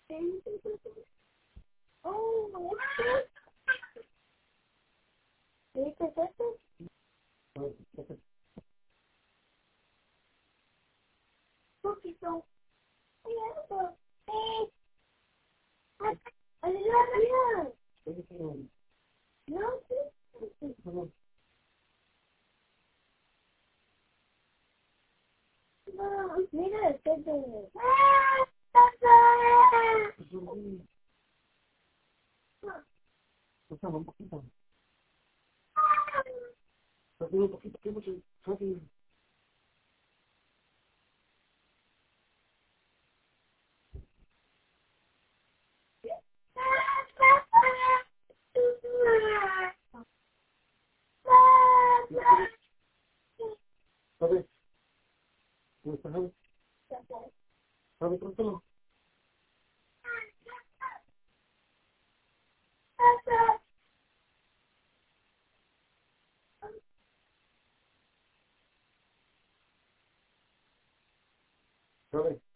Oh, what's this? Is this? Cookie, so. Yeah, I love you. No, mira, un poquito. Un poquito, que mucho. ¿Sabes? ¿Sabes? ¿Sabes pronto? ¿Sabes?